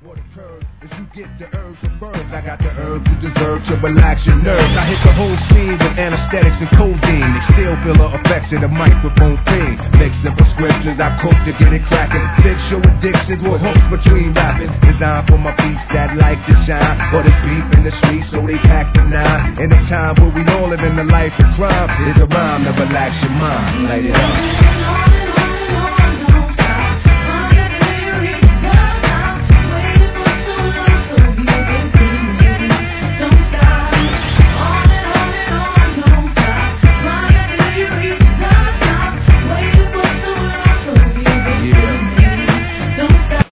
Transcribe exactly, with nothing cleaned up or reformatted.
What occurs is you get the urge of birds. I got the urge you deserve to relax your nerves. I hit the whole scene with anesthetics and codeine. They still feel the effects of the microphone thing. Mixing prescriptions, I cook to get it cracking. Fix your addictions with hooks between rapping. Designed for my beats that like to shine. But it's beef in the streets, so they pack the nine. In a time where we all live in the life of crime, is a rhyme to relax your mind. Light it up.